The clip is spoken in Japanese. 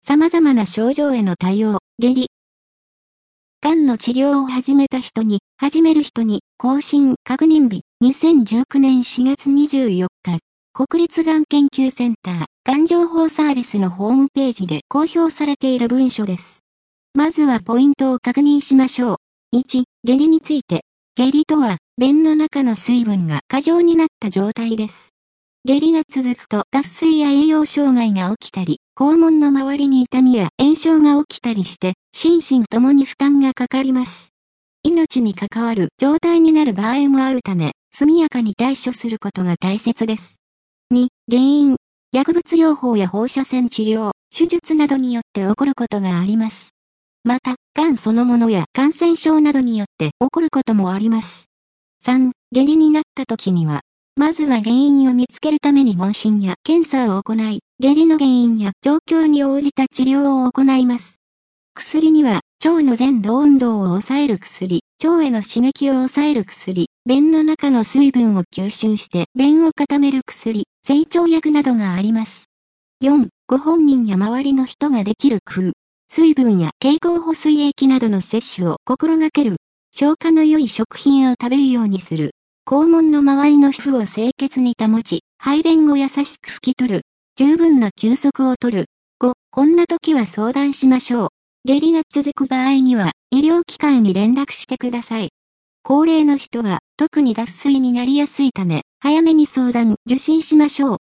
様々な症状への対応、下痢。がんの治療を始める人に、更新確認日、2019年4月24日、国立がん研究センター、がん情報サービスのホームページで公表されている文書です。まずはポイントを確認しましょう。1、下痢について。下痢とは、便の中の水分が過剰になった状態です。下痢が続くと脱水や栄養障害が起きたり、肛門の周りに痛みや炎症が起きたりして、心身ともに負担がかかります。命に関わる状態になる場合もあるため、速やかに対処することが大切です。2、原因。薬物療法や放射線治療、手術などによって起こることがあります。また、がんそのものや感染症などによって起こることもあります。3、下痢になった時には、まずは原因を見つけるために問診や検査を行い、下痢の原因や状況に応じた治療を行います。薬には、腸の前動運動を抑える薬、腸への刺激を抑える薬、便の中の水分を吸収して便を固める薬、整腸薬などがあります。4、ご本人や周りの人ができる工夫。水分や経口補水液などの摂取を心がける。消化の良い食品を食べるようにする。肛門の周りの皮膚を清潔に保ち、排便を優しく拭き取る。十分な休息をとる。5、こんな時は相談しましょう。下痢が続く場合には、医療機関に連絡してください。高齢の人は特に脱水になりやすいため、早めに受診しましょう。